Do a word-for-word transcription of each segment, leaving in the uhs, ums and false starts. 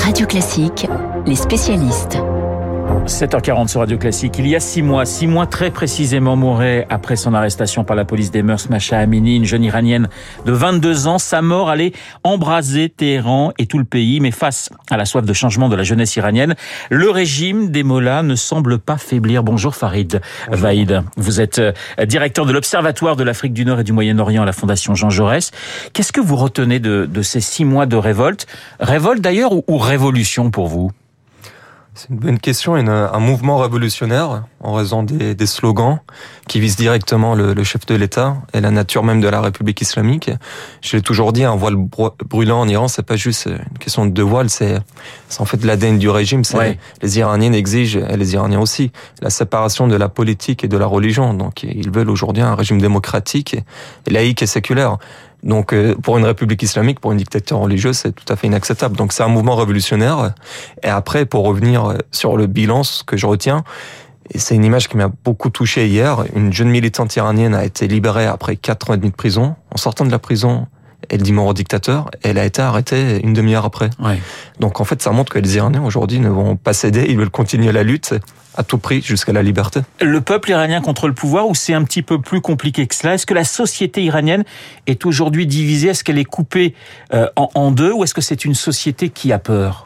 Radio Classique, les spécialistes. sept heures quarante sur Radio Classique. Il y a six mois, six mois très précisément mourrait après son arrestation par la police des mœurs, Mahsa Amini, une jeune Iranienne de vingt-deux ans. Sa mort allait embraser Téhéran et tout le pays. Mais face à la soif de changement de la jeunesse iranienne, le régime des mollahs ne semble pas faiblir. Bonjour Farid Bonjour. Vahid. Vous êtes directeur de l'Observatoire de l'Afrique du Nord et du Moyen-Orient à la Fondation Jean Jaurès. Qu'est-ce que vous retenez de, de ces six mois de révolte? Révolte d'ailleurs ou, ou révolution pour vous? C'est une bonne question. Une, un mouvement révolutionnaire en raison des, des slogans qui visent directement le, le chef de l'État et la nature même de la République islamique. Je l'ai toujours dit, un voile brûlant en Iran, c'est pas juste une question de deux voiles, c'est, c'est en fait l'A D N du régime. C'est ouais. Les Iraniens exigent, et les Iraniens aussi, la séparation de la politique et de la religion. Donc ils veulent aujourd'hui un régime démocratique, et laïque et séculaire. Donc, pour une république islamique, pour une dictature religieuse, c'est tout à fait inacceptable. Donc, c'est un mouvement révolutionnaire. Et après, pour revenir sur le bilan, ce que je retiens, et c'est une image qui m'a beaucoup touché hier. Une jeune militante iranienne a été libérée après quatre ans et demi de prison. En sortant de la prison, elle dit mort au dictateur. Elle a été arrêtée une demi-heure après. Ouais. Donc, en fait, ça montre que les Iraniens, aujourd'hui, ne vont pas céder. Ils veulent continuer la lutte à tout prix jusqu'à la liberté. Le peuple iranien contre le pouvoir, ou c'est un petit peu plus compliqué que cela? Est-ce que la société iranienne est aujourd'hui divisée? Est-ce qu'elle est coupée euh, en, en deux? Ou est-ce que c'est une société qui a peur?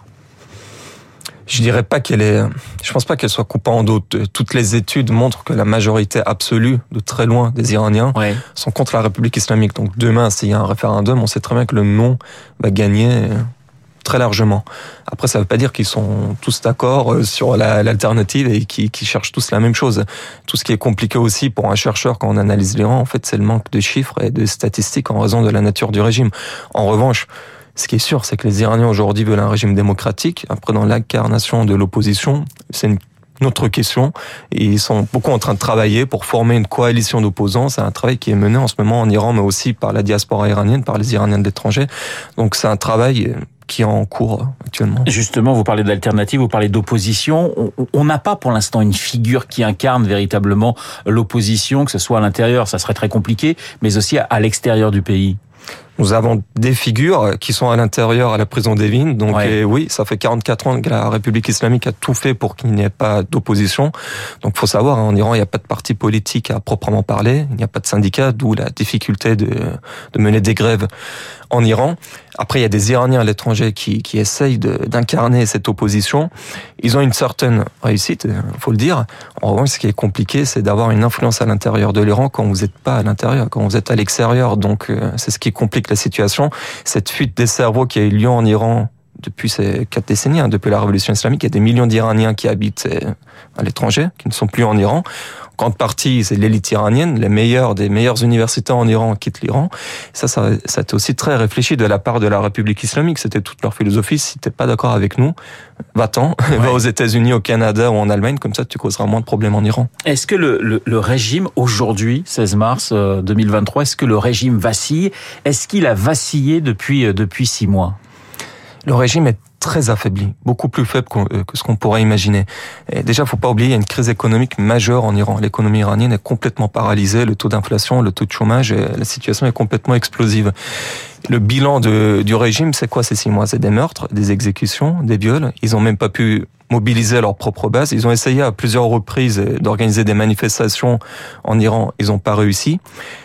Je dirais pas qu'elle est, je pense pas qu'elle soit coupée en deux. Toutes les études montrent que la majorité absolue, de très loin, des Iraniens, ouais. sont contre la République islamique. Donc demain, s'il y a un référendum, on sait très bien que le non va gagner très largement. Après, ça veut pas dire qu'ils sont tous d'accord sur la, l'alternative et qu'ils, qu'ils cherchent tous la même chose. Tout ce qui est compliqué aussi pour un chercheur quand on analyse l'Iran, en fait, c'est le manque de chiffres et de statistiques en raison de la nature du régime. En revanche, ce qui est sûr, c'est que les Iraniens aujourd'hui veulent un régime démocratique. Après, dans l'incarnation de l'opposition, c'est une Une autre question. Ils sont beaucoup en train de travailler pour former une coalition d'opposants. C'est un travail qui est mené en ce moment en Iran, mais aussi par la diaspora iranienne, par les Iraniens de l'étranger. Donc c'est un travail qui est en cours actuellement. Justement, vous parlez d'alternative, vous parlez d'opposition. On n'a pas pour l'instant une figure qui incarne véritablement l'opposition, que ce soit à l'intérieur, ça serait très compliqué, mais aussi à l'extérieur du pays. Nous avons des figures qui sont à l'intérieur à la prison d'Evin. Donc ouais. et oui, ça fait quarante-quatre ans que la République islamique a tout fait pour qu'il n'y ait pas d'opposition. Donc faut savoir, en Iran, il n'y a pas de parti politique à proprement parler. Il n'y a pas de syndicat, d'où la difficulté de, de mener des grèves en Iran. Après, il y a des Iraniens à l'étranger qui, qui essayent de, d'incarner cette opposition. Ils ont une certaine réussite, il faut le dire. En revanche, ce qui est compliqué, c'est d'avoir une influence à l'intérieur de l'Iran quand vous n'êtes pas à l'intérieur, quand vous êtes à l'extérieur. Donc, c'est ce qui complique la situation. Cette fuite des cerveaux qui a eu lieu en Iran depuis ces quatre décennies, hein, depuis la révolution islamique, il y a des millions d'Iraniens qui habitent à l'étranger, qui ne sont plus en Iran. En grande partie, c'est l'élite iranienne, les meilleurs des meilleures universités en Iran quittent l'Iran. Ça, ça, ça a été aussi très réfléchi de la part de la République islamique. C'était toute leur philosophie. Si t'es pas d'accord avec nous, va-t'en, ouais. va aux États-Unis, au Canada ou en Allemagne. Comme ça, tu causeras moins de problèmes en Iran. Est-ce que le, le, le régime aujourd'hui, seize mars deux mille vingt-trois, est-ce que le régime vacille? Est-ce qu'il a vacillé depuis depuis six mois? Le régime est très affaibli, beaucoup plus faible que ce qu'on pourrait imaginer. Et déjà, faut pas oublier, il y a une crise économique majeure en Iran. L'économie iranienne est complètement paralysée, le taux d'inflation, le taux de chômage, la situation est complètement explosive. Le bilan de, du régime, c'est quoi ces six mois? C'est des meurtres, des exécutions, des viols. Ils ont même pas pu mobiliser leur propre base. Ils ont essayé à plusieurs reprises d'organiser des manifestations en Iran. Ils n'ont pas réussi.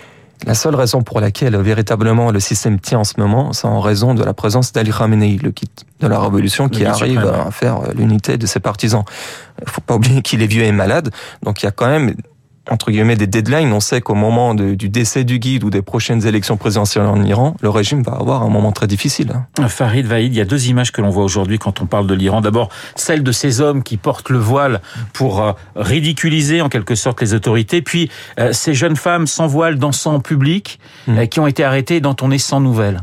La seule raison pour laquelle véritablement le système tient en ce moment, c'est en raison de la présence d'Ali Khamenei, le guide de la révolution, qui arrive à faire l'unité de ses partisans. Il faut pas oublier qu'il est vieux et malade, donc il y a quand même, entre guillemets, des deadlines. On sait qu'au moment de, du décès du guide ou des prochaines élections présidentielles en Iran, le régime va avoir un moment très difficile. Farid Vahid, il y a deux images que l'on voit aujourd'hui quand on parle de l'Iran. D'abord, celle de ces hommes qui portent le voile pour euh, ridiculiser en quelque sorte les autorités, puis euh, ces jeunes femmes sans voile dansant en public mmh. euh, qui ont été arrêtées dont on est sans nouvelles.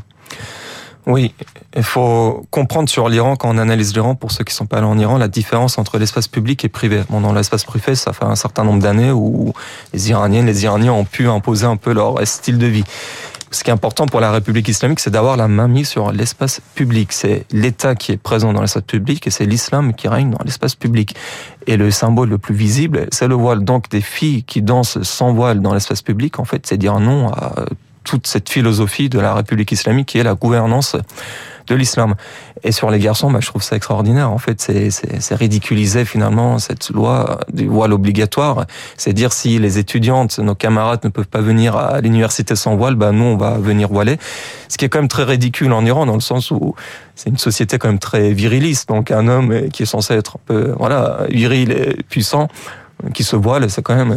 Oui, il faut comprendre sur l'Iran, quand on analyse l'Iran, pour ceux qui ne sont pas allés en Iran, la différence entre l'espace public et privé. Bon, dans l'espace privé, ça fait un certain nombre d'années où les Iraniennes, les Iraniens ont pu imposer un peu leur style de vie. Ce qui est important pour la République islamique, c'est d'avoir la main mise sur l'espace public. C'est l'État qui est présent dans l'espace public et c'est l'islam qui règne dans l'espace public. Et le symbole le plus visible, c'est le voile. Donc, des filles qui dansent sans voile dans l'espace public, en fait, c'est dire non à toute cette philosophie de la République islamique qui est la gouvernance de l'islam. Et sur les garçons, bah, je trouve ça extraordinaire. En fait, c'est, c'est, c'est ridiculiser finalement cette loi du voile obligatoire. C'est dire si les étudiantes, nos camarades ne peuvent pas venir à l'université sans voile, bah nous on va venir voiler. Ce qui est quand même très ridicule en Iran, dans le sens où c'est une société quand même très viriliste. Donc un homme qui est censé être un peu, voilà, viril et puissant, qui se voile, c'est quand même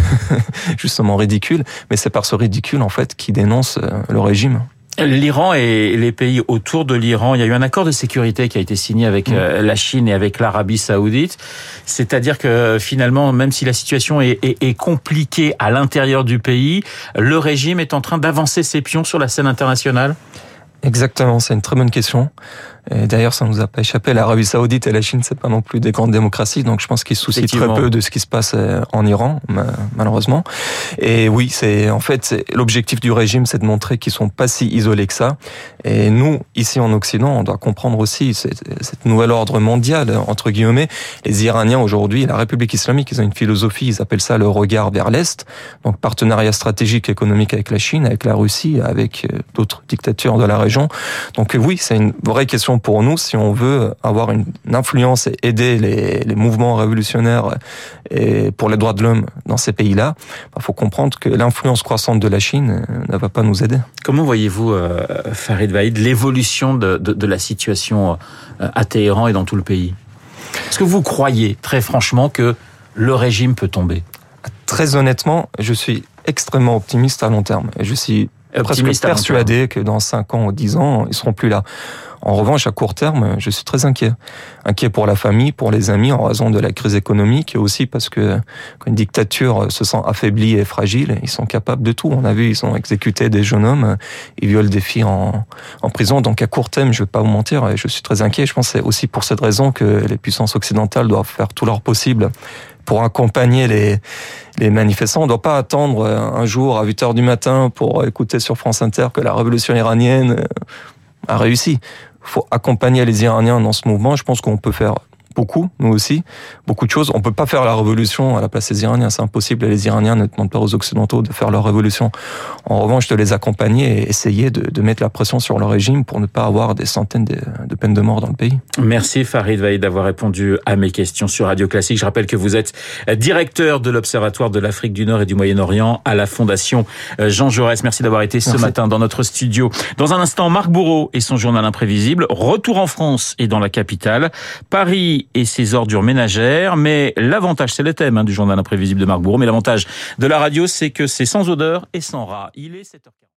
justement ridicule. Mais c'est par ce ridicule en fait qui dénonce le régime. L'Iran et les pays autour de l'Iran, il y a eu un accord de sécurité qui a été signé avec mmh. la Chine et avec l'Arabie Saoudite. C'est-à-dire que finalement, même si la situation est, est, est compliquée à l'intérieur du pays, le régime est en train d'avancer ses pions sur la scène internationale. Exactement, c'est une très bonne question. Et d'ailleurs, ça nous a pas échappé. L'Arabie Saoudite et la Chine, c'est pas non plus des grandes démocraties, donc je pense qu'ils se soucient très peu de ce qui se passe en Iran, malheureusement. Et oui, c'est en fait c'est, l'objectif du régime, c'est de montrer qu'ils sont pas si isolés que ça. Et nous, ici en Occident, on doit comprendre aussi cette, cette nouvel ordre mondial entre guillemets. Les Iraniens aujourd'hui, la République islamique, ils ont une philosophie, ils appellent ça le regard vers l'est. Donc partenariat stratégique économique avec la Chine, avec la Russie, avec d'autres dictatures de la région. Donc oui, c'est une vraie question pour nous, si on veut avoir une influence et aider les, les mouvements révolutionnaires et pour les droits de l'homme dans ces pays-là, il bah, faut comprendre que l'influence croissante de la Chine ne va pas nous aider. Comment voyez-vous, euh, Farid Vaïd, l'évolution de, de, de la situation à Téhéran et dans tout le pays ? Est-ce que vous croyez, très franchement, que le régime peut tomber ? Très honnêtement, je suis extrêmement optimiste à long terme. Et je suis optimiste presque persuadé que dans cinq ans ou dix ans, ils seront plus là. En revanche, à court terme, je suis très inquiet. Inquiet pour la famille, pour les amis, en raison de la crise économique, et aussi parce que quand une dictature se sent affaiblie et fragile, ils sont capables de tout. On a vu, ils ont exécuté des jeunes hommes, ils violent des filles en, en prison. Donc à court terme, je vais pas vous mentir, je suis très inquiet. Je pense que c'est aussi pour cette raison que les puissances occidentales doivent faire tout leur possible pour accompagner les, les manifestants. On ne doit pas attendre un jour à huit heures du matin pour écouter sur France Inter que la révolution iranienne a réussi. Il faut accompagner les Iraniens dans ce mouvement. Je pense qu'on peut faire beaucoup, nous aussi, beaucoup de choses. On peut pas faire la révolution à la place des Iraniens, c'est impossible. Les Iraniens ne demandent pas aux Occidentaux de faire leur révolution. En revanche, de les accompagner et essayer de, de mettre la pression sur le régime pour ne pas avoir des centaines de, de peines de mort dans le pays. Merci Farid Vaïd d'avoir répondu à mes questions sur Radio Classique. Je rappelle que vous êtes directeur de l'Observatoire de l'Afrique du Nord et du Moyen-Orient à la Fondation Jean Jaurès. Merci d'avoir été ce Merci. matin dans notre studio. Dans un instant, Marc Bourreau et son journal imprévisible. Retour en France et dans la capitale. Paris et ses ordures ménagères. Mais l'avantage, c'est le thème hein, du journal imprévisible de Marc Bourreau, mais l'avantage de la radio, c'est que c'est sans odeur et sans rat. Il est sept heures quarante.